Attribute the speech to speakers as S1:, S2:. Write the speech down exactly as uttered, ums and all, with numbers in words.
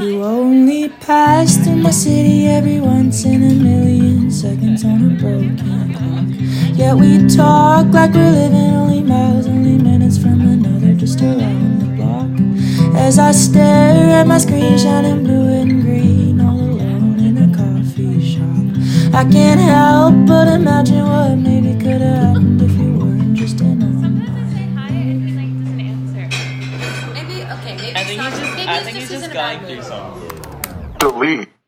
S1: You only pass through my city every once in a million seconds on a broken clock. Yet we talk like we're living only miles, only minutes from another, just around the block. As I stare at my screen shining blue and green, all alone in a coffee shop, I can't help but imagine what maybe could have happened if you weren't just in on my
S2: Maybe, okay, maybe
S3: I think
S2: it's
S3: he's
S2: not-
S3: just,
S2: maybe
S3: I
S2: it's
S3: think he's
S2: just
S3: just
S2: in a bad
S3: going
S2: mood.
S3: through something.
S4: Delete.